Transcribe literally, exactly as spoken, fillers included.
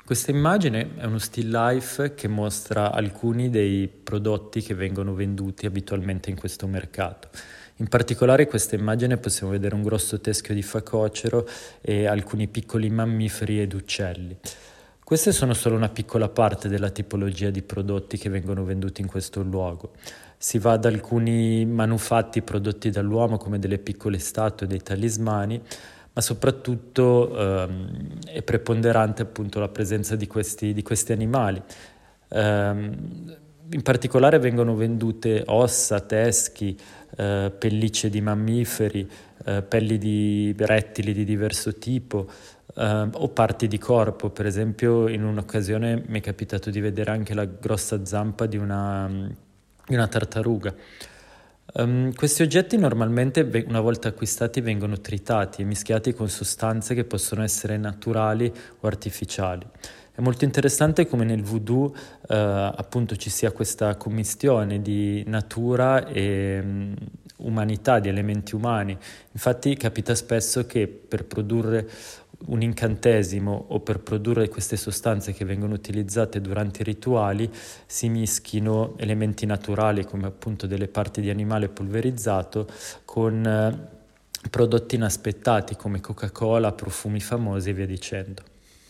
Questa immagine è uno still life che mostra alcuni dei prodotti che vengono venduti abitualmente in questo mercato. In particolare in questa immagine possiamo vedere un grosso teschio di facocero e alcuni piccoli mammiferi ed uccelli. Queste sono solo una piccola parte della tipologia di prodotti che vengono venduti in questo luogo. Si va da alcuni manufatti prodotti dall'uomo come delle piccole statue, dei talismani, ma soprattutto ehm, è preponderante appunto la presenza di questi, di questi animali. Ehm, in particolare vengono vendute ossa, teschi, eh, pellicce di mammiferi, eh, pelli di rettili di diverso tipo, eh, o parti di corpo. Per esempio, in un'occasione mi è capitato di vedere anche la grossa zampa di una, di una tartaruga. Um, questi oggetti normalmente, una volta acquistati, vengono tritati e mischiati con sostanze che possono essere naturali o artificiali. È molto interessante come nel voodoo eh, appunto ci sia questa commistione di natura e um, umanità, di elementi umani. Infatti capita spesso che per produrre un incantesimo o per produrre queste sostanze che vengono utilizzate durante i rituali si mischino elementi naturali come appunto delle parti di animale polverizzato con eh, prodotti inaspettati come Coca-Cola, profumi famosi e via dicendo.